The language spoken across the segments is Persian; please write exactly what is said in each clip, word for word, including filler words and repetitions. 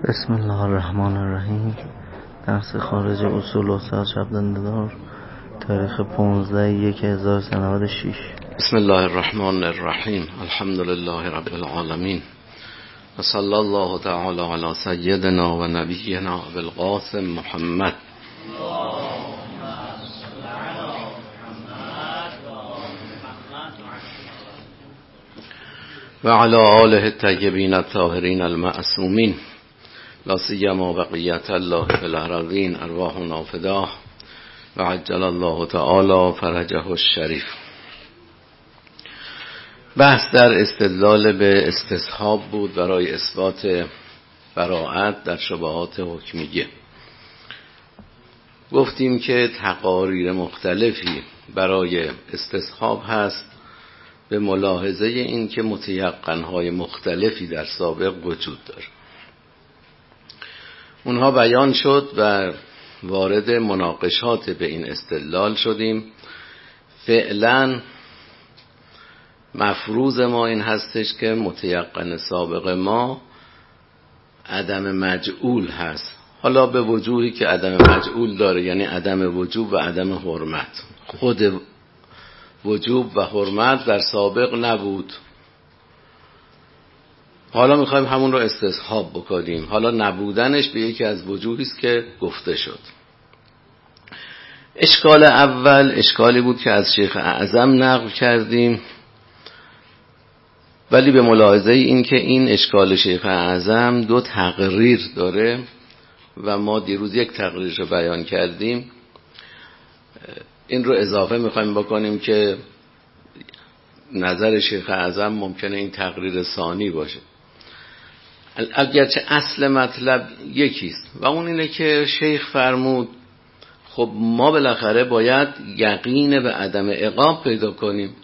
بسم الله الرحمن الرحیم. درس خارج اصول استاد شبدنده‌دار، تاریخ پانزده یک هزار و سیصد و نود و شش. بسم الله الرحمن الرحیم. الحمد لله رب العالمین و صلی الله تعالی علی سیدنا و نبینا بالقاسم محمد و علی آله الطیبین الطاهرین المعصومین، لا سیما بقیت الله فی الارضین، ارواحنا فداه و عجل الله تعالی فرجه الشریف. بحث در استدلال به استصحاب بود برای اثبات براءت در شبهات حکمیه. گفتیم که تقاریر مختلفی برای استصحاب هست به ملاحظه این که متیقنهای مختلفی در سابق وجود داره. اونها بیان شد و وارد مناقشات به این استدلال شدیم. فعلا مفروض ما این هستش که متیقن سابق ما عدم مجعول هست، حالا به وجوهی که عدم مجعول داره، یعنی عدم وجوب و عدم حرمت. خود وجوب و حرمت در سابق نبود، حالا میخوایم همون رو استصحاب بکنیم. حالا نبودنش به یکی از وجوهی است که گفته شد. اشکال اول اشکالی بود که از شیخ اعظم نقل کردیم، ولی به ملاحظه این که این اشکال شیخ اعظم دو تقریر داره و ما دیروز یک تقریر رو بیان کردیم، این رو اضافه میخوایم بکنیم که نظر شیخ اعظم ممکنه این تقریر ثانی باشه، اگرچه اصل مطلب یکیست و اون اینه که شیخ فرمود خب ما بالاخره باید یقین به عدم عقاب پیدا کنیم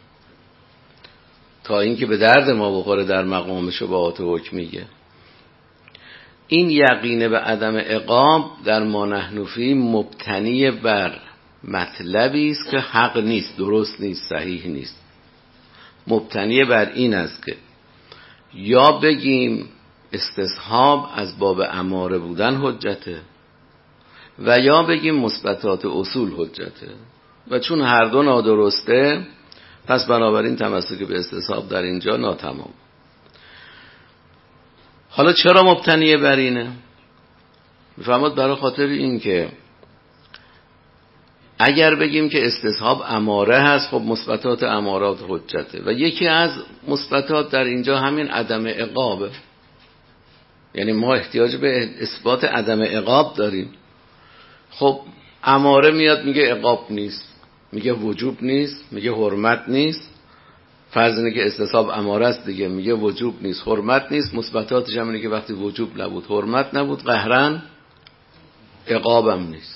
تا اینکه به درد ما بخوره در مقام شبهات حکمیه. این یقین به عدم عقاب در ما نحن فیه مبتنی بر مطلبی است که حق نیست، درست نیست، صحیح نیست. مبتنی بر این است که یا بگیم استصحاب از باب اماره بودن حجته و یا بگیم مثبتات اصول حجته، و چون هر دو نادرسته پس بنابراین تمسک به استصحاب در اینجا ناتمام. حالا چرا مبتنی بر اینه؟ میفهمد برای خاطر این که اگر بگیم که استصحاب اماره هست، خب مثبتات امارات حجته و یکی از مثبتات در اینجا همین عدم عقابه، یعنی ما احتیاج به اثبات عدم عقاب داریم. خب اماره میاد میگه عقاب نیست، میگه وجوب نیست، میگه حرمت نیست. فرض اینه که استصحاب اماره است دیگه، میگه وجوب نیست، حرمت نیست. مثبتاتش هم اینه که وقتی وجوب نبود، حرمت نبود، قهرن عقابم نیست.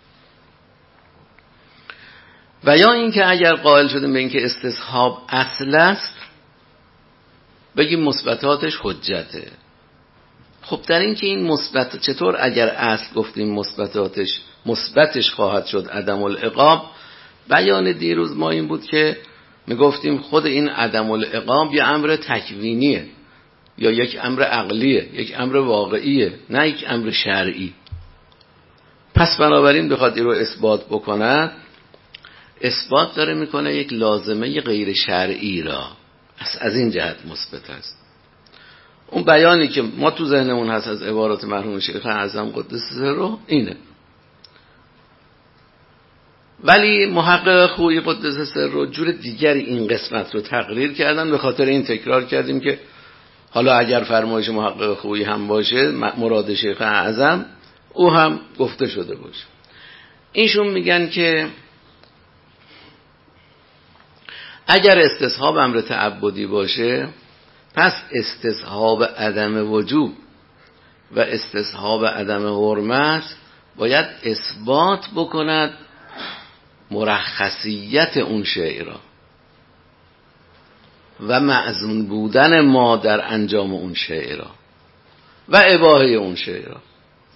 و یا این که اگر قائل شدیم به این که استصحاب اصل است، بگیم مثبتاتش حجته. خب در این که این مثبت چطور اگر اصل گفتیم مثبتاتش مثبتش خواهد شد عدم العقاب، بیان دیروز ما این بود که میگفتیم خود این عدم العقاب یه امر تکوینیه یا یک امر عقلیه، یک امر واقعیه، نه یک امر شرعی. پس بنابراین بخواد این رو اثبات بکند، اثبات داره میکنه یک لازمه غیر شرعی را، از این جهت مثبت است. اون بیانی که ما تو ذهنمون هست از عبارات مرحوم شیخ اعظم قدس سره اینه، ولی محقق خویی قدس سره جور دیگری این قسمت رو تقریر کردن. به خاطر این تکرار کردیم که حالا اگر فرمایش محقق خویی هم باشه، مراد شیخ اعظم او هم گفته شده باشه. اینشون میگن که اگر استصحاب امر تعبدی باشه، پس استصحاب عدم وجوب و استصحاب عدم حرمت باید اثبات بکند مرخصیت اون شیء را و مأذون بودن ما در انجام اون شیء را و اباحه اون شیء را.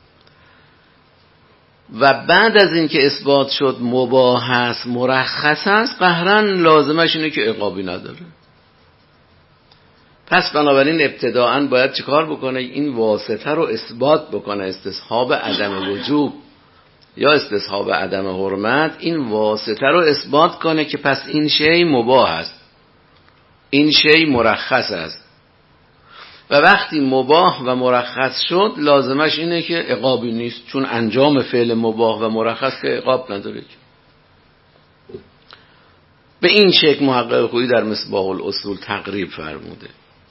و بعد از این که اثبات شد مباح است، مرخص است، قهرن لازمش اینه که عقابی نداره. پس بنابراین ابتداعاً باید چیکار بکنه؟ این واسطه رو اثبات بکنه، استصحاب عدم وجوب یا استصحاب عدم حرمت، این واسطه رو اثبات کنه که پس این شی مباح است، این شی مرخص است. و وقتی مباح و مرخص شد لازمش اینه که عقابی نیست، چون انجام فعل مباح و مرخص که عقاب نداره. به این شکل محقق خویی در مصباح الاصول تقریب فرموده.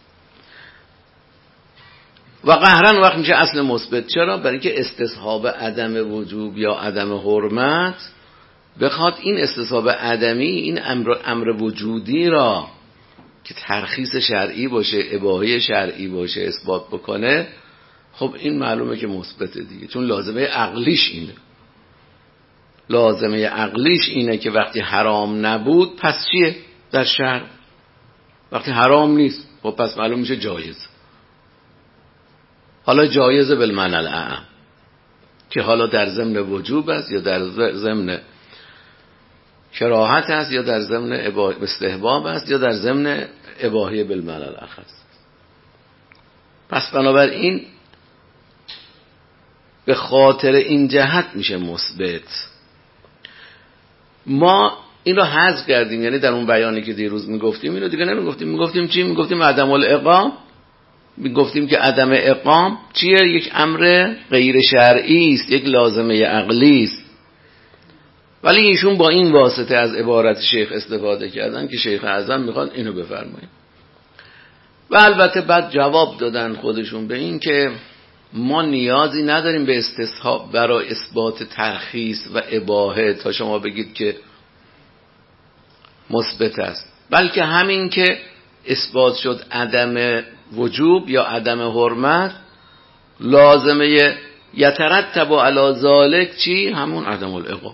و قهرن وقت میشه اصل مثبت. چرا؟ برای که استصحاب عدم وجوب یا عدم حرمت بخواد این استصحاب عدمی، این امر, امر وجودی را که ترخیص شرعی باشه، اباحه شرعی باشه اثبات بکنه، خب این معلومه که مثبته دیگه، چون لازمه عقلیش اینه. لازمه عقلیش اینه که وقتی حرام نبود پس چیه در شرع؟ وقتی حرام نیست خب پس معلوم میشه جایز. حالا جایزه بالمعنی الاعم که حالا در ضمن وجوب است یا در ضمن کراهت است یا در ضمن استحباب است یا در ضمن اباحه بالمعنی الاخص. پس بنابراین به خاطر این جهت میشه مثبت. ما این رو حذف کردیم، یعنی در اون بیانی که دیروز میگفتیم اینو دیگه نمیگفتیم. میگفتیم چی؟ میگفتیم عدم العقام. میگفتیم که عدم اقام چیه؟ یک امر غیر شرعی است، یک لازمه عقلی است. ولی ایشون با این واسطه از عبارت شیخ استفاده کردن که شیخ اعظم میخواد اینو بفرمایید. و البته بعد جواب دادن خودشون به این که ما نیازی نداریم به استصحاب برای اثبات ترخیص و اباحه تا شما بگید که مثبت است، بلکه همین که اثبات شد عدم وجوب یا عدم حرمت، لازمه یترتب علی ذلک چی؟ همون عدم العقاب.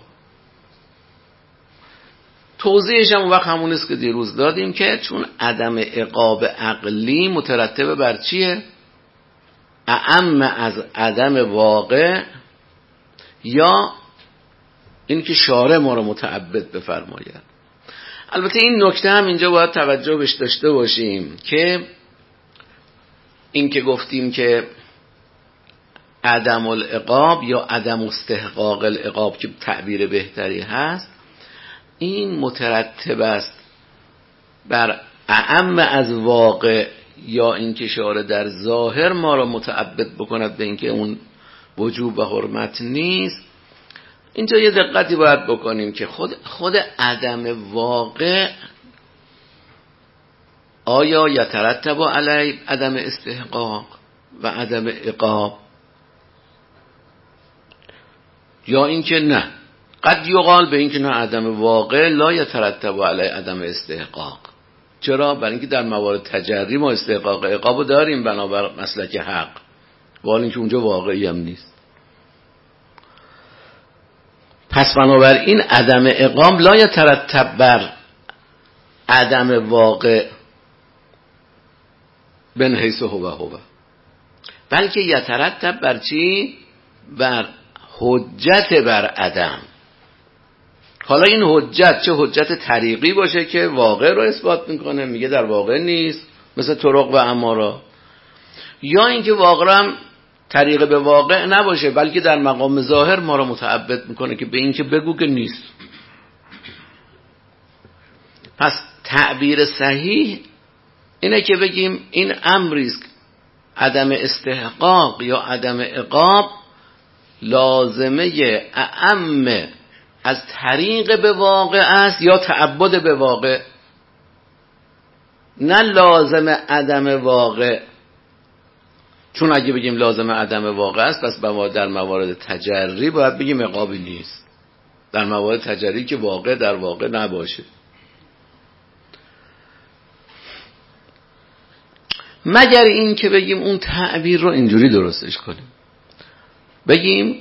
توضیحش هم وقت همون است که دیروز دادیم که چون عدم عقاب عقلی مترتب بر چیه؟ اعم از عدم واقع، یا این که شارع ما رو متعبد بفرماید. البته این نکته هم اینجا باید توجه بهش داشته باشیم که این که گفتیم که عدم العقاب یا عدم استحقاق العقاب که تعبیر بهتری هست، این مترتب است بر اعم از واقع یا اینکه شارع در ظاهر ما را متعبد بکند به اینکه اون وجوب و حرمت نیست. اینجا یه دقتی باید بکنیم که خود خود عدم واقع آیا یترتب علی عدم استحقاق و عدم عقاب، یا اینکه نه؟ قد یقال به اینکه نه، عدم واقع لا یترتب علی عدم استحقاق. چرا؟ برای اینکه در موارد تجری ما استحقاق عقابو داریم بنابر مسلک حق، ولی اینکه اونجا واقعی هم نیست. پس بنابراین عدم عقاب لا یترتب بر عدم واقع بن حیث هو هو، بلکه یترتب بر چی؟ بر حجت بر عدم. حالا این حجت چه حجت طریقی باشه که واقع رو اثبات میکنه، میگه در واقع نیست، مثل طرق و امارا، یا اینکه واقع هم طریق به واقع نباشه بلکه در مقام ظاهر ما رو متعبد میکنه که به این که بگو که نیست. پس تعبیر صحیح اینه که بگیم این امری است عدم استحقاق یا عدم عقاب لازمه اعم از طریق به واقع است یا تعبد به واقع، نه لازم عدم واقع. چون اگه بگیم لازم عدم واقع است پس در موارد تجری باید بگیم عقابی نیست، در موارد تجری که واقع در واقع نباشه. مگر این که بگیم اون تعبیر رو اینجوری درستش کنیم، بگیم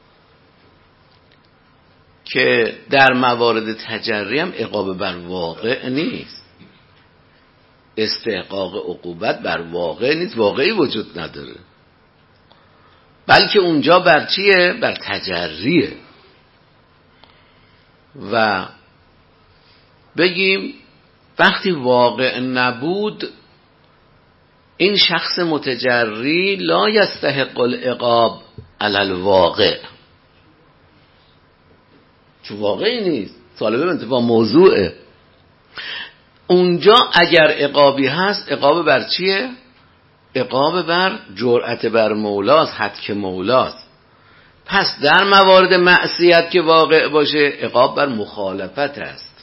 که در موارد تجری هم عقاب بر واقع نیست، استحقاق عقوبت بر واقع نیست، واقعی وجود نداره، بلکه اونجا بر چیه؟ بر تجریه. و بگیم وقتی واقع نبود این شخص متجری لا یستحق العقاب علی الواقع، چون واقعی نیست، طالب انتفاع موضوعه. اونجا اگر عقابی هست، عقاب بر چیه؟ عقاب بر جرأت بر مولاست، حدک مولاست. پس در موارد معصیت که واقع باشه عقاب بر مخالفت است،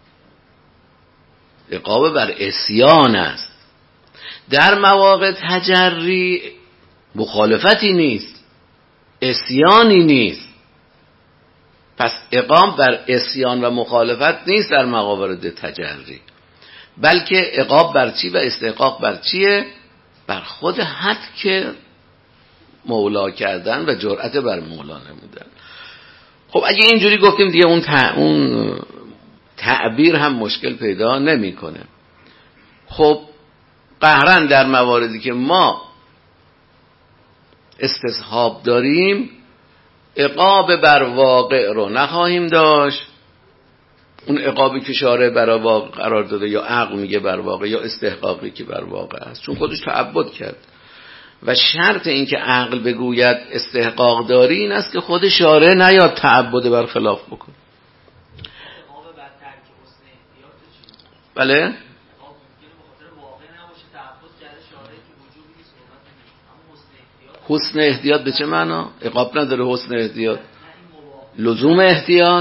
عقاب بر عصیان است. در مواقع تجری مخالفتی نیست، عصیانی نیست. پس عقاب بر عصیان و مخالفت نیست در موارد تجری، بلکه عقاب بر چی و استحقاق بر چیه؟ بر خود حد که مولا کردن و جرأت بر مولا نمودن. خب اگه اینجوری گفتیم دیگه اون تع... اون تعبیر هم مشکل پیدا نمیکنه. خب قهرن در مواردی که ما استصحاب داریم عقاب بر واقع رو نخواهیم داشت، اون عقابی که شارع برای واقع قرار داده یا عقل میگه بر واقع یا استحقاقی که بر واقع است، چون خودش تعبد کرد. و شرط این که عقل بگوید استحقاق داری این است که خود شارع نیاد تعبد بر خلاف بکنه. بله؟ حسن احتیاط به چه معنا؟ عقاب نداره حسن احتیاط، لزوم احتیاط.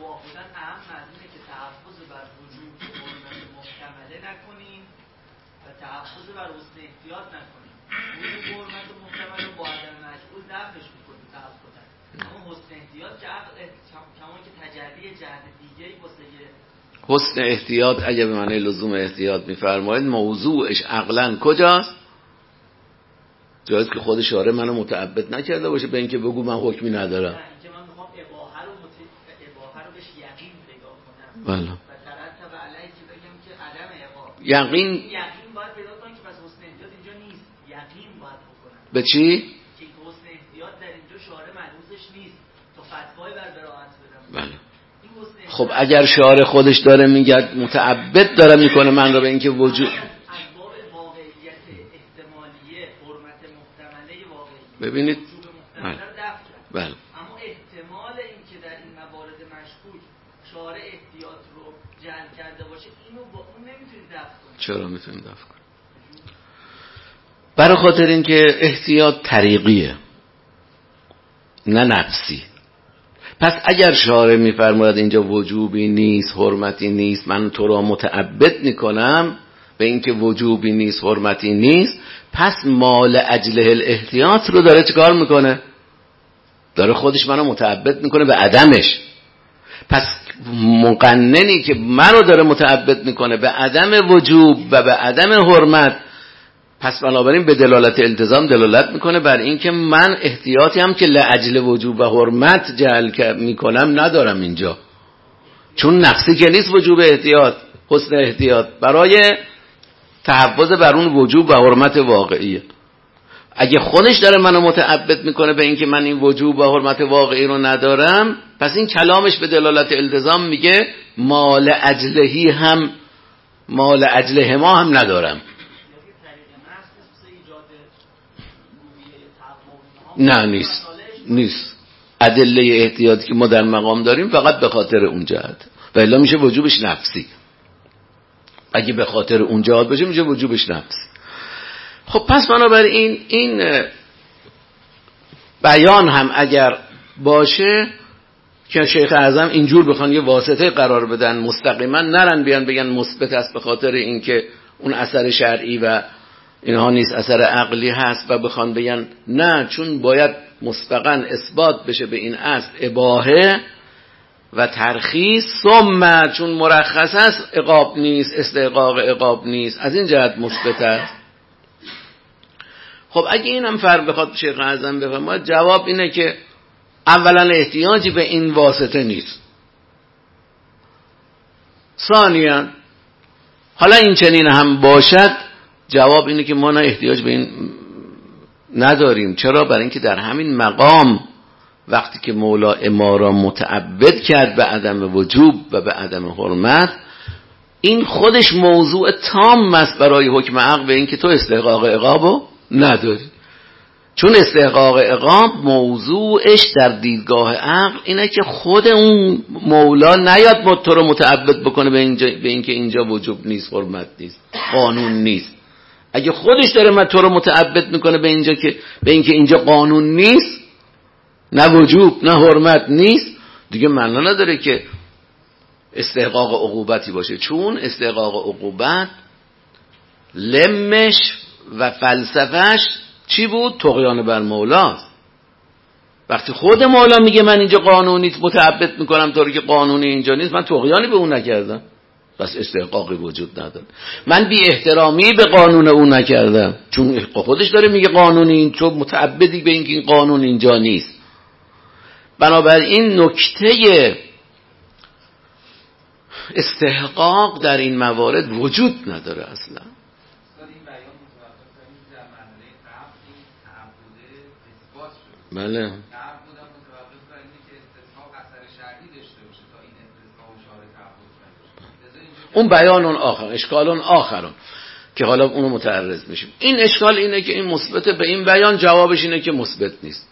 حسن احتیاط اگه به معنی لزوم احتیاط میفرمایید موضوعش عقلا کجاست؟ جایز که خود شارع منو متعبد نکرده باشه به اینکه بگو من حکمی ندارم. نه اینکه من میخوام اباحه رو مت... اباحه رو بهش یقین نگاه کنم. بله. و ترتب علیه که بگم که عدم عقاب. یقین یقین باید پیدا کنم که پس حسن احتیاط اینجا نیست. یقین باید بکنم. به چی؟ که حسن احتیاط در اینجا شارع ملحوظش نیست. تو فتوای بر براءت بدم. بله. خب اگر شارع خودش داره میگه متعبد داره میکنه من رو به اینکه وجود ببینید بله. بله. اما احتمال این که در این موارد مشکوک شارع احتیاط رو جعل کرده باشه اینو با اون نمیتونید دفع کنید. چرا میتونید دفع کنید؟ برای خاطر اینکه احتیاط طریقیه نه نفسی. پس اگر شارع میفرماید اینجا وجوبی نیست حرمتی نیست من تو را متعبد میکنم به اینکه وجوبی نیست حرمتی نیست، پس مال اجله الاحتیاط رو داره چیکار میکنه؟ داره خودش منو متعبد میکنه به عدمش. پس مقننی که منو داره متعبد میکنه به عدم وجوب و به عدم حرمت، پس بنابراین به دلالت التزام دلالت میکنه بر اینکه من احتیاطی هم که لاجل وجوب و حرمت جعل میکنم ندارم اینجا، چون نفسی که نیست وجوب احتیاط حسن احتیاط برای تحفظ بر اون وجوب و حرمت واقعیه. اگه خودش داره منو متعبد میکنه به اینکه من این وجوب و حرمت واقعی رو ندارم، پس این کلامش به دلالت التزام میگه مال اجلهی هم مال اجله ما هم ندارم. نه نیست نیست ادله احتیاطی که ما در مقام داریم فقط به خاطر اون جهت و الا میشه وجوبش نفسی. اگه به خاطر اون جهت باشه میشه وجوبش نفسی. خب پس بنابراین این بیان هم اگر باشه که شیخ اعظم اینجور بخوان یه واسطه قرار بدن مستقیما نرن بیان بگن مثبت است به خاطر اینکه اون اثر شرعی و اینها نیست اثر عقلی هست و بخوان بگن نه چون باید مسبقاً اثبات بشه به این اصل اباحه و ترخیص ثم چون مرخص است عقاب نیست استحقاق عقاب نیست از این جهت مثبت است. خب اگه اینم فرق بخواد شیخ اعظم بفرماید جواب اینه که اولا احتیاجی به این واسطه نیست، ثانیا حالا این چنین هم باشد جواب اینه که ما نه احتیاج به این نداریم. چرا؟ برای اینکه در همین مقام وقتی که مولا ما را متعبد کرد به عدم وجوب و به عدم حرمت این خودش موضوع تام است برای حکم عقل به این که تو استحقاق عقابو نداری. چون استحقاق عقاب موضوعش در دیدگاه عقل اینه که خود اون مولا نیاد تو رو متعبد بکنه به اینجا، به این که اینجا وجوب نیست، حرمت نیست، قانون نیست. اگه خودش داره من تو رو متعبد میکنه به اینجا که به این که اینجا قانون نیست، نه وجوب نه حرمت نیست، دیگه معنا نداره که استحقاق عقوبتی باشه. چون استحقاق عقوبت لمش و فلسفهش چی بود؟ طغیان بر مولاست. وقتی خود مولا میگه من اینجا قانونی متعبد میکنم تو رو که قانونی اینجا نیست، من طغیانی به اون نکردم، بس استحقاقی وجود نداره. من بی احترامی به قانون اون نکردم، چون خودش داره میگه قانونی، این تو متعبدی به اینکه این قانون اینجا نیست. بنابراین نکته استحقاق در این موارد وجود نداره اصلا. بله. اون بیان اون آخر، اشکال اون آخرون که حالا اونو متعرض میشیم. این اشکال اینه که این مثبت به این بیان، جوابش اینه که مثبت نیست.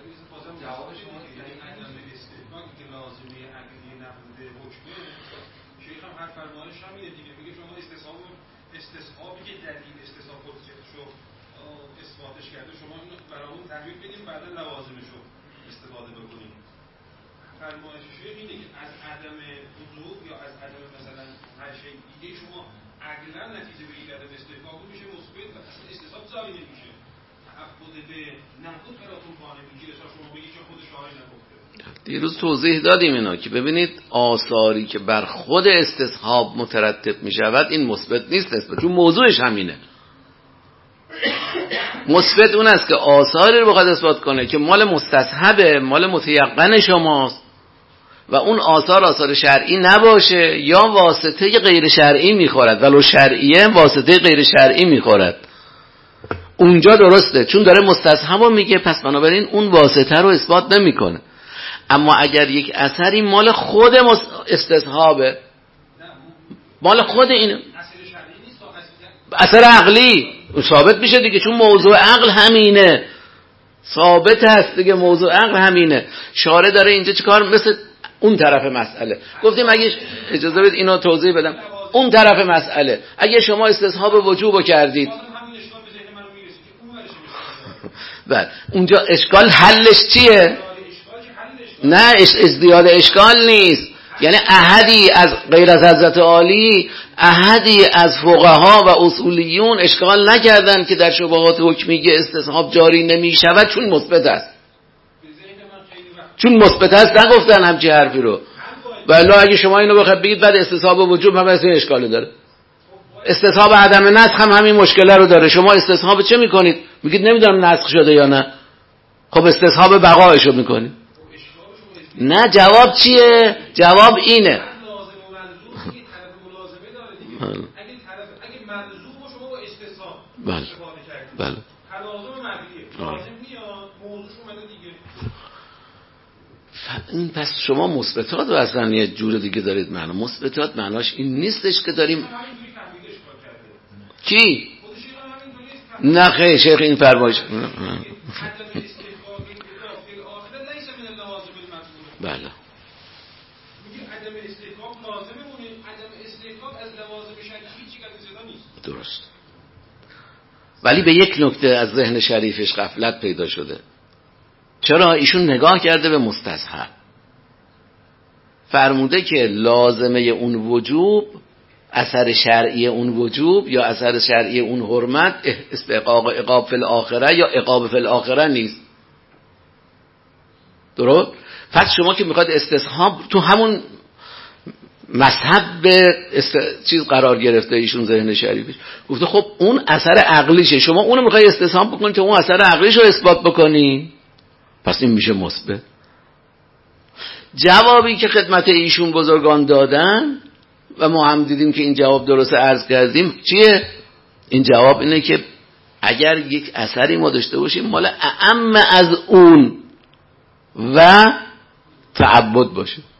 دیروز توضیح دادیم اینا که ببینید آثاری که بر خود استصحاب مترتب می شود این مثبت نیست نسبت، چون موضوعش همینه. مثبت اون است که آثاری رو بخواد اثبات کنه که مال مستصحبه، مال متیقن شماست و اون آثار آثار شرعی نباشه یا واسطه غیر شرعی میخورد، ولو شرعیه واسطه غیر شرعی میخورد. اونجا درسته چون داره مستصحب رو میگه، پس بنابراین اون واسطه رو اثبات نمیکنه. اما اگر یک اثری مال خود استصحابه، مال خود این اثر عقلی ثابت میشه دیگه، چون موضوع عقل همینه، ثابت هست دیگه، موضوع عقل همینه. شارع داره اینجا چیکار؟ مثل اون طرف مسئله گفتیم، اگه اجازه بدید اینو توضیح بدم. اون طرف مسئله اگه شما استصحاب وجوب کردید، بله اونجا اشکال حلش چیه؟ نه ازدیاد اشکال نیست، یعنی احدی از غیر از حضرت عالی، احدی از فقها و اصولیون اشکال نکردن که در شبهات حکمیه استصحاب جاری نمی شود چون مثبت است. چون مثبت است نگفتن همچی حرفی رو. ولی اگه شما اینو بخواید بگید بعد استصحاب وجوب هم از این اشکال داره، استصحاب عدم نسخ هم همین مشکل رو داره. شما استصحاب چه میکنید؟ میگید نمیدونم نسخ شده یا نه، خب استصحاب بقایشو میکنید. نه جواب چیه؟ جواب اینه اگه ملزوم شما با استصحاب بله بله لازم مبنیه لازم میاد موضوعش اومده دیگه. این پس شما مثبتات رو اصلا یه جور دیگه دارید معنا. مثبتات معناش این نیستش که داریم کی؟ نه خیلی شیخ این فرمایش بله میگه عدم استحقاق لازمه مونه، عدم استحقاق از لوازم شرعی هیچ چیزی نیست. درست. ولی به یک نکته از ذهن شریفش غفلت پیدا شده. چرا؟ ایشون نگاه کرده به مستصحب، فرموده که لازمه اون وجوب اثر شرعی اون وجوب یا اثر شرعی اون حرمت استحقاق عقاب فی الاخره یا عقاب فی الاخره نیست. درست؟ پس شما که میخواد استصحاب تو همون مذهب به است... چیز قرار گرفته ایشون ذهن شریفش، گفته خب اون اثر عقلیشه، شما اونو میخوای استصحاب بکنی که اون اثر عقلیشو اثبات بکنی، پس این میشه مثبت. جوابی که خدمت ایشون بزرگان دادن و ما هم دیدیم که این جواب درست عرض کردیم چیه؟ این جواب اینه که اگر یک اثری ما داشته باشیم مال اعم از اون و تعبد باشه،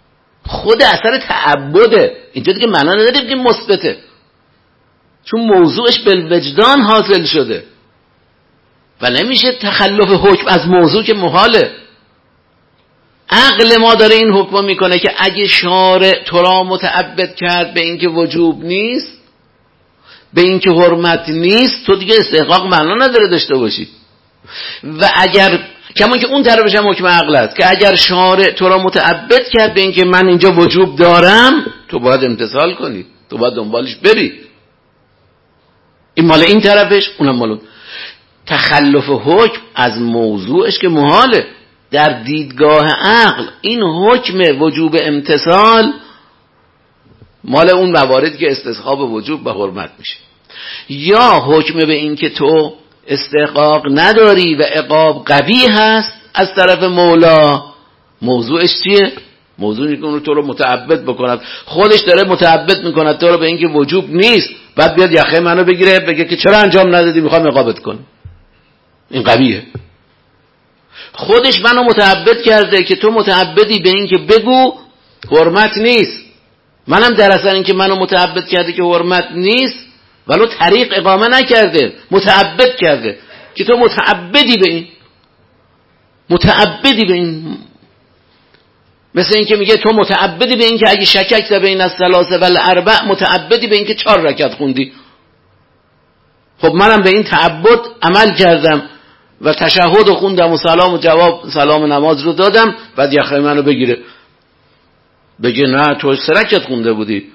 خود اثر تعبده. اینجا دیگه معنا نداره بگیم مثبته، چون موضوعش بالوجدان حاصل شده و نمیشه تخلف حکم از موضوع که محاله. عقل ما داره این حکم میکنه که اگه شارع تو را متعبد کرد به اینکه وجوب نیست، به اینکه حرمت نیست، تو دیگه استحقاق معنا نداره داشته باشی. و اگر کما که اون طرفش هم حکم عقل است که اگر شارع تو را متعبد کرد به اینکه من اینجا وجوب دارم، تو باید امتثال کنی، تو باید دنبالش بری. این مال این طرفش، اونم مال اون. تخلف حکم از موضوعش که محاله. در دیدگاه عقل این حکم وجوب امتثال مال اون مواردی که استصحاب وجوب و حرمت میشه. یا حکم به این که تو استحقاق نداری و عقاب قوی هست از طرف مولا، موضوعش چیه؟ موضوع اینه که اون تو رو متعبد بکند، خودش داره متعبد میکند تو رو به این که وجوب نیست، بعد بیاد یخه منو بگیره بگه که چرا انجام ندادی میخوام عقابت کنم. این قویه. خودش منو متعبد کرده که تو متعبدی به این که بگو حرمت نیست، منم در اثر این که منو متعبد کرده که حرمت نیست ولو طریق اقامه نکرده، متعبد کرده که تو متعبدی به این، متعبدی به این. مثل این که میگه تو متعبدی به این که اگه شککت بین الثلاثه و الاربع، متعبدی به این که چهار رکعت خوندی. خب منم به این تعبد عمل کردم و تشهد خوندم و سلام و جواب سلام نماز رو دادم، بعد یخه منو بگیره بگه نه تو سه رکعت خونده بودی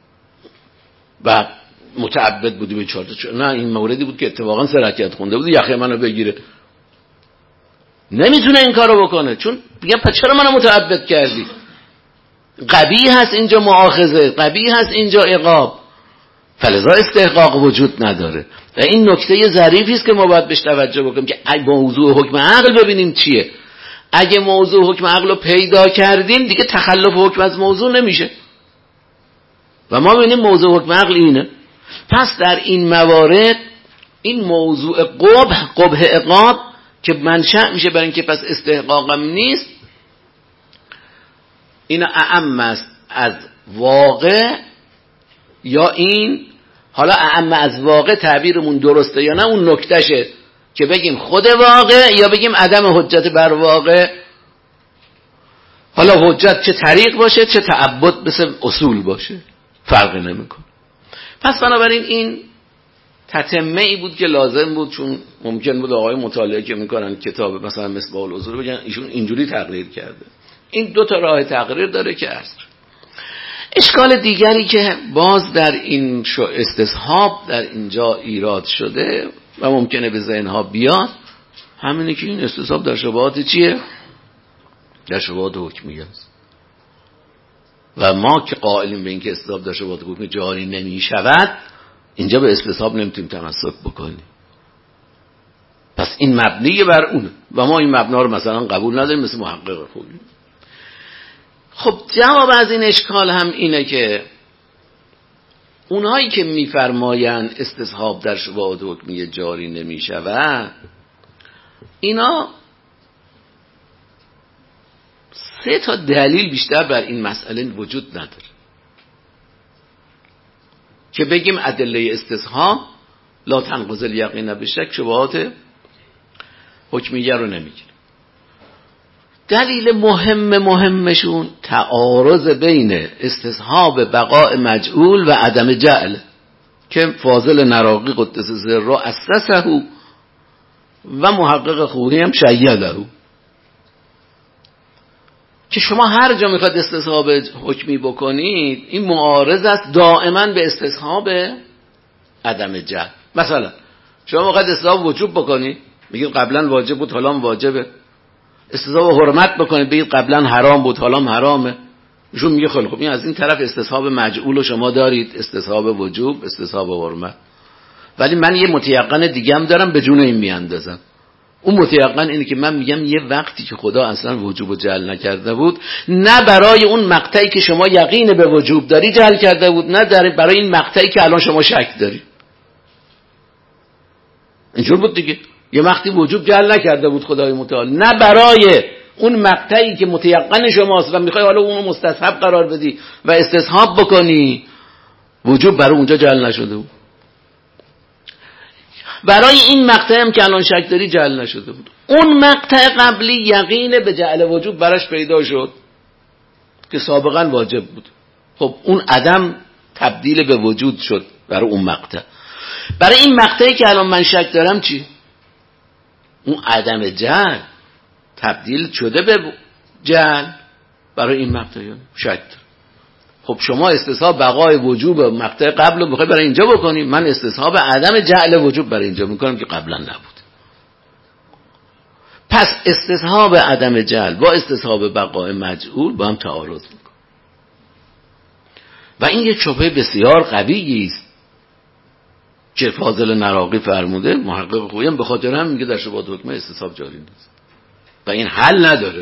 و متعبد بودی به چهار تا، نه این موردی بود که اتفاقا سه رکعت خونده بودی، یخه منو بگیره. نمیتونه این کارو بکنه، چون میگم پس چرا منو متعبد کردی؟ قبیح هست اینجا مؤاخذه، قبیح هست اینجا عقاب، فلذا استحقاق وجود نداره. و این نکته ظریفی است که ما باید بهش توجه بکنیم که موضوع حکم عقل ببینیم چیه. اگه موضوع حکم عقل رو پیدا کردیم دیگه تخلف حکم از موضوع نمیشه و ما ببینیم موضوع حکم عقل اینه. پس در این موارد این موضوع قبح قبح عقاب که منشأ میشه برای اینکه پس استحقاقم نیست، این اعم است از واقع، یا این حالا اعم از واقع تعبیرمون درسته یا نه اون نکتهشه که بگیم خود واقع یا بگیم عدم حجت بر واقع. حالا حجت چه طریق باشه چه تعبد مثل اصول باشه فرقی نمیکنه. پس بنابراین این تتمه ای بود که لازم بود، چون ممکن بود آقای مطالعه که میکنن کتاب مثلا مصباح الاصول بگن ایشون اینجوری تقریر کرده. این دو تا راه تقریر داره که هست. اشکال دیگری که باز در این استصحاب در اینجا ایراد شده و ممکنه به ذهنها بیاد همینه که این استصحاب در شبهات چیه؟ در شبهات حکمیه است و ما که قائلیم به این که استصحاب در شبهات حکمی جاری نمی شود، اینجا به استصحاب نمیتونیم تمسک بکنیم. پس این مبنی بر اونه و ما این مبنا رو مثلا قبول نداریم مثل محقق خوبی. خب جواب از این اشکال هم اینه که اونهایی که میفرمایند استصحاب در شبهات حکمیه جاری نمی شود، اینا سه تا دلیل بیشتر بر این مسئله وجود نداره که بگیم ادله استصحاب لا تنقض الیقین بشک شبهات حکمیه رو نمیگیره. دلیل مهم مهمشون تعارض بین استصحاب بقاء مجعول و عدم جعل که فاضل نراقی قدس سره اسسه و محقق خویی هم شیده، که شما هر جا میخواد استصحاب حکمی بکنید این معارض است دائما به استصحاب عدم جعل. مثلا شما میخواد استصحاب وجوب بکنید میگید قبلا واجب بود حالا واجبه، استصحاب حرمت بکنید بگید قبلا حرام بود حالا حرامه، ایشون میگه خیلی خوب این از این طرف استصحاب مجعول شما دارید، استصحاب وجوب، استصحاب حرمت، ولی من یه متیقن دیگه هم دارم به جون این میاندازم. اون متیقن اینه که من میگم یه وقتی که خدا اصلا وجوب و جعل نکرده بود، نه برای اون مقطعی که شما یقین به وجوب داری جعل کرده بود، نه در برای این مقطعی که الان شما شک داری. اینجور بود دیگه، یه وقتی وجوب جعل نکرده بود خدای متعال، نه برای اون مقطعی که متیقن شماست و میخوای حالا اونو مستصحب قرار بدی و استصحاب بکنی، وجوب برای اونجا جعل نشده بود. برای این مقطع هم که الان شک داری جعل نشده بود. اون مقطع قبلی یقین به جعل وجوب براش پیدا شد که سابقا واجب بود. خب اون عدم تبدیل به وجود شد برای اون مقطع. برای این مقطعی که الان من شک دارم چی؟ اون عدم جعل تبدیل شده به جعل برای این مقطع شک دارم. خب شما استصحاب بقای وجوب مقطع قبل رو بخوای برای اینجا بکنی، من استصحاب عدم جعل وجوب برای اینجا میکنم که قبلا نبود. پس استصحاب عدم جعل با استصحاب بقای مجعول با هم تعارض میکنه و این یک شبهه بسیار قوی است که فاضل نراقی فرموده، محقق خویی هم به خاطر هم میگه در شبهات حکمه استصحاب جاری نیست و این حل نداره.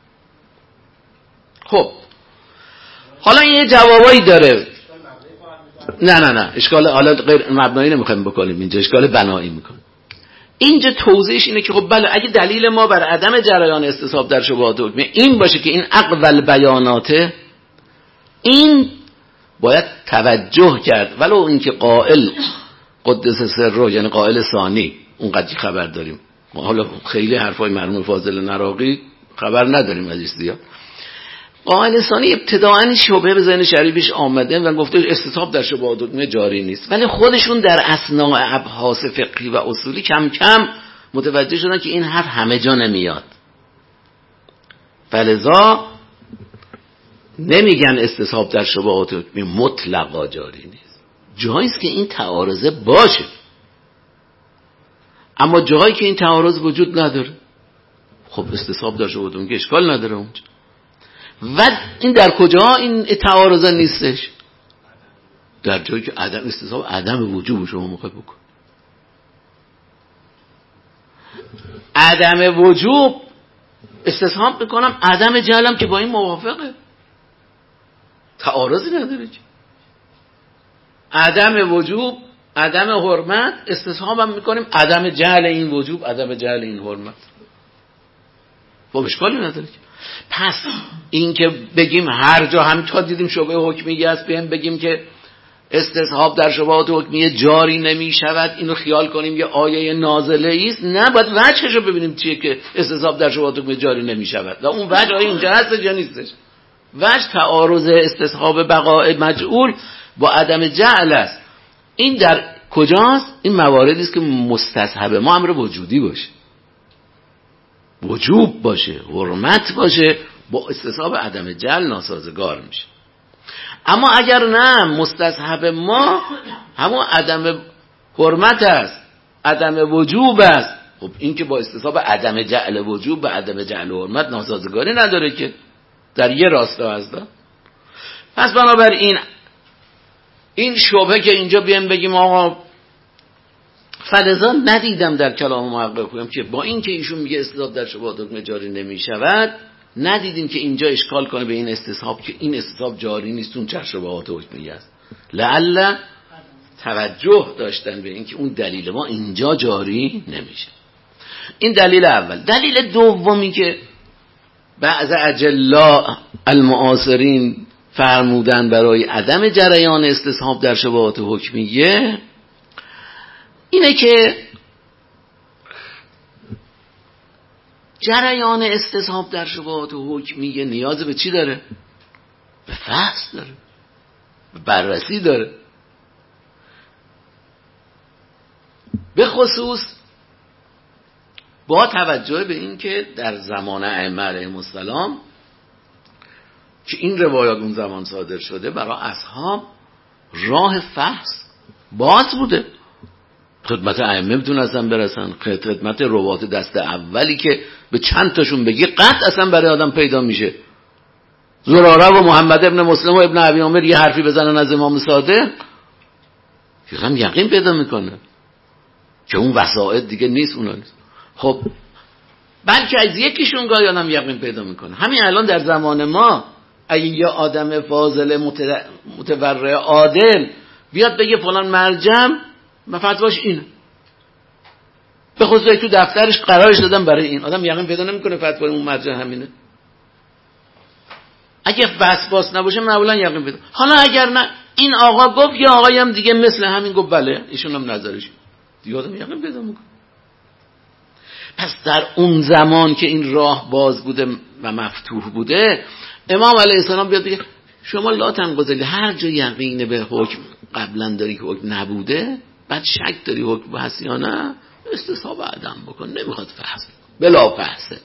خب حالا این یه جوابایی داره. نه نه نه اشکال حالا غیر مبنایی نمیخوایم بکنیم اینجا، اشکال بنایی میکنیم. اینجا توضیحش اینه که خب بله اگه دلیل ما بر عدم جریان استصحاب در شبهات حکمیه این باشه که این اقوال بیاناته، این باید توجه کرد ولو اینکه قائل قدس سره یعنی قائل ثانی اونقدر خبر داریم، حالا خیلی حرفای مرحوم فاضل نراقی خبر نداریم ازش زیاد. قائل ثانی ابتداعاً شبهه به ذهن شریفش آمده و گفته استصحاب در شبهات حکمیه جاری نیست، ولی خودشون در اثناء ابحاث فقهی و اصولی کم کم متوجه شدن که این حرف همه جا نمیاد، فلذا نمیگن استصحاب در شبهات حکمیه مطلقا جاری نیست. جایی است که این تعارضه باشه، اما جایی که این تعارض وجود نداره خب استصحاب در شبهات حکمیه اشکال نداره اونجا. و این در کجا این تعارض نیستش؟ در جایی که عدم استصحاب عدم وجوب شما میخوای بکن. عدم وجوب استصحاب میکنم، عدم جهلم که با این موافقه، تعارضی نداره که. عدم وجوب عدم حرمت استصحابم میکنیم، عدم جهل این وجوب عدم جهل این حرمت، با اشکالی نداره که. پس این که بگیم هر جا هم تا دیدیم شبهه حکمیه است بهم بگیم که استصحاب در شبهات حکمیه جاری نمی شود، اینو خیال کنیم یه آیه نازله است، نه باید وجهش رو ببینیم چیه که استصحاب در شبهات حکمیه جاری نمی شود و اون وجه آیه اینجا هست یا نیستش. وجه تعارض استصحاب بقاء مجعول با عدم جعل است. این در کجاست؟ این مواردی است که مستصحب ما امر وجودی باشه، وجوب باشه، حرمت باشه، با استصحاب عدم جعل ناسازگار میشه. اما اگر نه مستصحب ما همون عدم حرمت است، عدم وجوب است، خب این که با استصحاب عدم جعل وجوب به عدم جعل حرمت ناسازگاری نداره که، در یه راستا هست. پس بنابراین این شبهه که اینجا بیام بگیم آقا فلذا ندیدم در کلام محقق خویم که با این که ایشون میگه استصحاب در شبهات حکمیه جاری نمی شود، ندیدیم که اینجا اشکال کنه به این استصحاب که این استصحاب جاری نیست اون چه شبهات حکمیه است. لعل توجه داشتن به این که اون دلیل ما اینجا جاری نمیشه. این دلیل اول. دلیل دومی که بعض اجلاء المعاصرین فرمودن برای عدم جریان استصحاب در شبهات حکمیه اینه که جریان استصحاب در شبهات حکمیه نیاز به چی داره؟ به فحص داره، به بررسی داره. به خصوص با توجه به این که در زمان ائمه علیهم السلام که این روایات اون زمان صادر شده، برای اصحاب راه فحص باز بوده، خدمت ائمه میتونستن برسن، خدمت روات دست اولی که به چند تاشون بگی قطع اصلا برای آدم پیدا میشه. زراره و محمد ابن مسلم و ابن ابی عامر یه حرفی بزنن از امام صادق که هم یقین پیدا میکنه که اون وسائط دیگه نیست، اونا نیست. خب بلکه از یکیشون گاهی آدم یقین پیدا میکنه. همین الان در زمان ما اگه یه آدم فاضل متورع عادل بیاد بگه فلان مرجم فتواش اینه، به خصوص تو دفترش قرارش دادن برای این. آدم یقین پیدا نمیکنه فتوای اون مرجع همینه. اگه وسواس نباشه معمولا یقین پیدا. حالا اگر نه این آقا گفت یا آقایی هم دیگه مثل همین گفت بله ایشون هم نظرش دیگه، آدم یقین پیدا میکنه. پس در اون زمان که این راه باز بوده و مفتوح بوده، امام علیه السلام بیاد بگه شما لا تنقضی، هر جا یقین به حکم قبلا داری که حکم نبوده، بعد شک داری حکم هست یا نه، استصحاب عدم بکن، نمیخواد فحص بلا فحصه.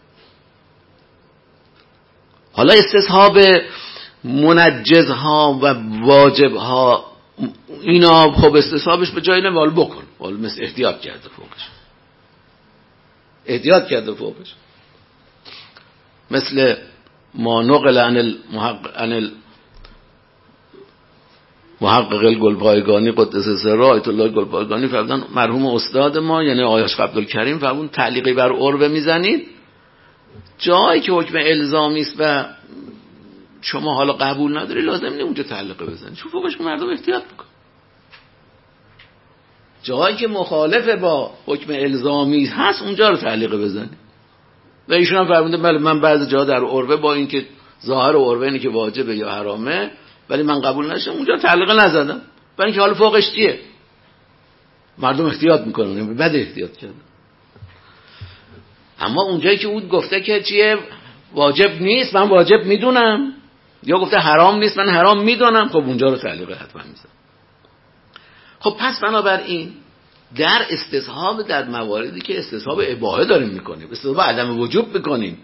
حالا استصحاب منجزها و واجبها اینا خب استصحابش به جای نمیال بکن، ولی مثل احتیاط کرده فوقش، احتیاط کرده فوقش، مثل ما نقل عن المحقق عن المحقق الگلپایگانی قدس سره آیت الله گلپایگانی فرمودن مرحوم استاد ما یعنی آقای عبدالکریم فرمودن تعلیقی بر عربه میزنید جایی که حکم الزامی است و شما حالا قبول نداری لازم نیست اونجا تعلیق بزنید، چون فوقش مردم احتیاط میکنن. جایی که مخالف با حکم الزامی هست اونجا رو تعلیق بزنید. و ایشون هم فرمودن بله من بعضی جا در عربه با اینکه ظاهر عربه اینه که واجبه یا حرامه ولی من قبول نشدم اونجا تعلیق نزدم، برای اینکه حالا فوقش چیه، مردم احتیاط میکنن، بد احتیاط کردن. اما اونجایی که اون گفته که چیه واجب نیست من واجب میدونم، یا گفته حرام نیست من حرام میدونم، خب اونجا رو تعلیق حتما میزنم. خب پس بنابراین در استصحاب در مواردی که استصحاب اباحه داریم میکنیم، استصحاب عدم وجوب میکنیم،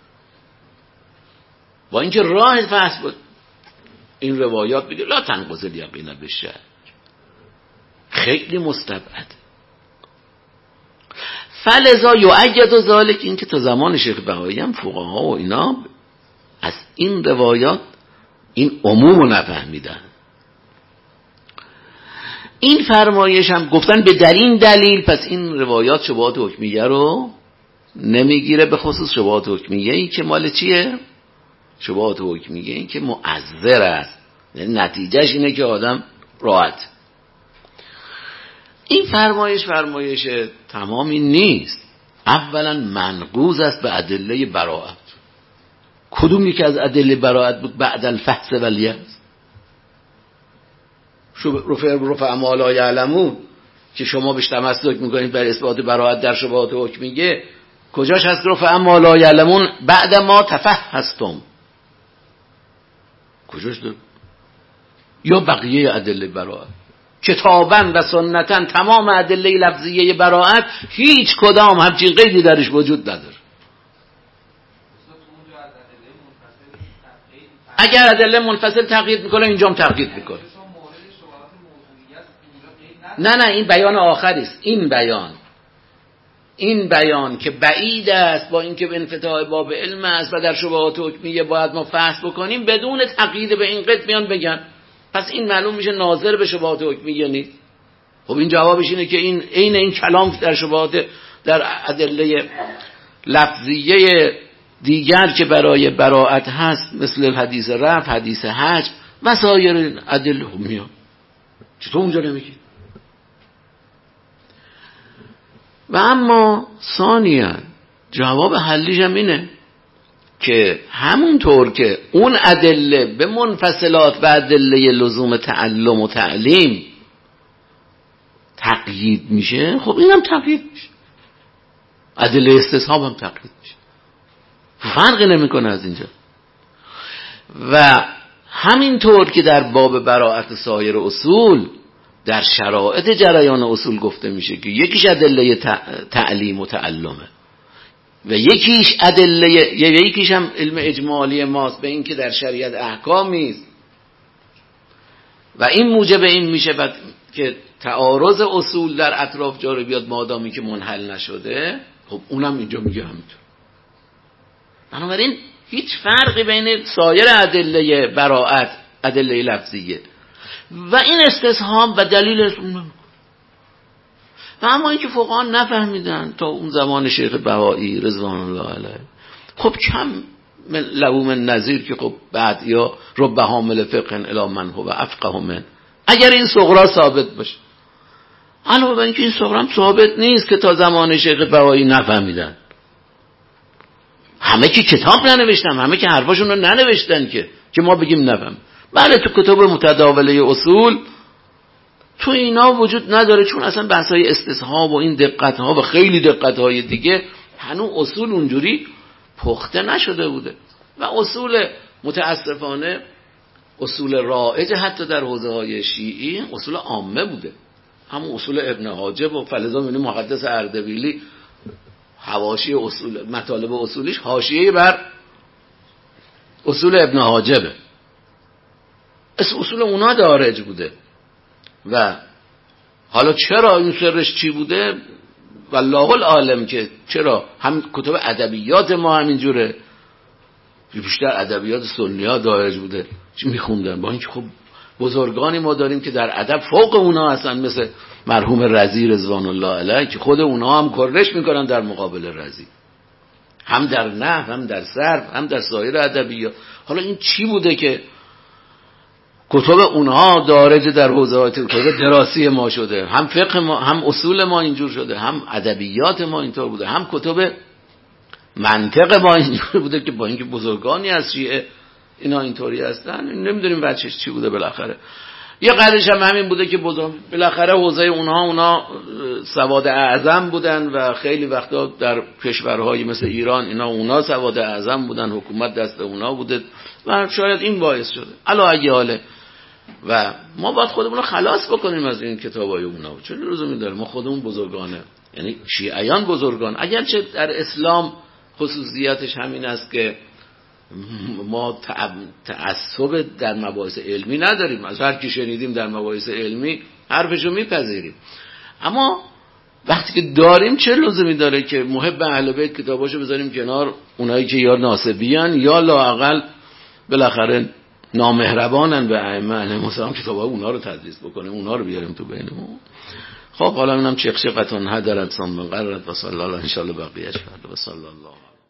با اینکه راه فحص بود این روایات بگه لا تنقض الیقین بالشک، خیلی مستبعد. فلذا یؤید ذلک، این که تا زمان شیخ بهایی هم فقها و اینا از این روایات این عموم رو نفهمیدن. این فرمایش هم گفتن به در این دلیل پس این روایات شبهات حکمیه رو نمیگیره، به خصوص شبهات حکمیه ای که مال چیه؟ شبهات حکمیه ای که مؤثر است، یعنی نتیجهش اینه که آدم راحت. این فرمایش فرمایش تمامی نیست. اولا منقوض است به ادله براءت. کدوم یکی از ادله براءت بود؟ بعد الفحص والیأس. رفع رفع ما لا یعلمون که شما بهش تمسک میکنید بر اثبات براءت در شبهات حکمیه، کجاش هست رفع ما لا یعلمون بعد ما تفحصتم؟ کجاش داره؟ یا بقیه ادله براءت کتاباً و سنتاً تمام ادله لفظیه براءت هیچ کدام همچین قیدی درش وجود نداره. اگر ادله منفصل تقیید میکنه اینجا هم تقیید میکنه. نه نه این بیان آخری است. این بیان این بیان که بعید است با اینکه به انفتاح باب علم است و در شبهات حکمیه باید ما فحص بکنیم، بدون تقیید به این قید میان بگن پس این معلوم میشه ناظر به شبهات حکمیه نیست. خب این جوابش اینه که این عین این کلام در شبهات در ادله لفظیه دیگر که برای براءت هست مثل حدیث رفع، حدیث حج و سایر ادله میان. چطور اونجا نمیگی؟ و اما ثانیاً جواب حلیش هم اینه که همونطور که اون ادله به منفصلات و ادله لزوم تعلم و تعلیم تقیید میشه، خب اینم تقیید میشه، ادله استصحاب هم تقیید میشه، فرقی نمیکنه از اینجا. و همینطور که در باب براءت سایر اصول در شرایط جریان اصول گفته میشه که یکیش ادله تعلیم و تعلمه و یکیش ادله یکیش هم علم اجمالی ماست به این که در شریعت احکامی است و این موجب این میشه بعد که تعارض اصول در اطراف جاری بیاد مادامی که منحل نشده. خب اونم اینجا میگه همینطور. بنابراین هیچ فرقی بین سایر ادله براءت ادله لفظیه و این استصحاب و دلیل و اما اینکه فقها نفهمیدن تا اون زمان شیخ بهایی رضوان الله علیه. خب کم من لهو من نظیر که خب بعد یا رب حامل فقه الی من هو افقه من، اگر این صغرا ثابت باشه علاوه بر اینکه این صغرا ثابت نیست که تا زمان شیخ بهایی نفهمیدن. همه که کتاب ننوشتن، همه که حرفاشون رو ننوشتن که که ما بگیم نفهم. بله تو کتاب متداوله اصول تو اینا وجود نداره، چون اصلا بحث‌های استصحاب و این دقت‌ها و خیلی دقت‌های دیگه هنوز اصول اونجوری پخته نشده بوده و اصول متاسفانه اصول رائج حتی در حوزه‌های شیعی اصول عامه بوده، همون اصول ابن حاجب و فلذا می‌بینیم محدث اردبیلی حواشی اصول مطالب اصولیش حاشیه بر اصول ابن حاجبه، اصول اونا دارج بوده. و حالا چرا این سرش چی بوده والله العالم که چرا هم کتب ادبیات ما همینجوره، بیشتر ادبیات سنی ها دارج بوده چی میخوندن، با اینکه خب بزرگانی ما داریم که در ادب فوق اونا هستن، مثل مرحوم رضی رضوان الله علیه که خود اونا هم کرش میکنن در مقابل رضی، هم در نحو هم در صرف هم در سایر ادبیات. حالا این چی بوده که کتب اونها دارج در حوزه‌های کتب دراسی ما شده، هم فقه ما هم اصول ما اینجور شده، هم ادبیات ما اینطور بوده، هم کتب منطق ما اینجور بوده که با اینکه بزرگانی از شیعه اینا اینطوری هستن نمیدونیم بچهش چی بوده. بالاخره یه قدرش هم همین بوده که بزرگ بالاخره حوزه اونها اونا سواد اعظم بودن و خیلی وقتا در کشورهای مثل ایران اینا اونا سواد اعظم بودن، حکومت دست اونا بوده و شاید این باعث شده. علی ای حاله و ما باید خودمون رو خلاص بکنیم از این کتابای اونا. چه لزومی داره ما خودمون بزرگانه یعنی شیعیان بزرگان، اگرچه در اسلام خصوصیتش همین است که ما تعصب در مباحث علمی نداریم، از هر کی شنیدیم در مباحث علمی حرفشو میپذیریم، اما وقتی که داریم چه لزومی داره که محب اهل بیت کتاباشو بذاریم کنار اونایی که یا ناسبیان یا لااقل بالاخره نامهربانن به ائمه علیهم السلام، کتابای اونا رو تدریس بکنیم، اونا رو بیاریم تو بینمون. خب حالا اینم چخشقتون هدرت سام قررت و صلی الله ان شاء الله بقیه‌اش و صلی الله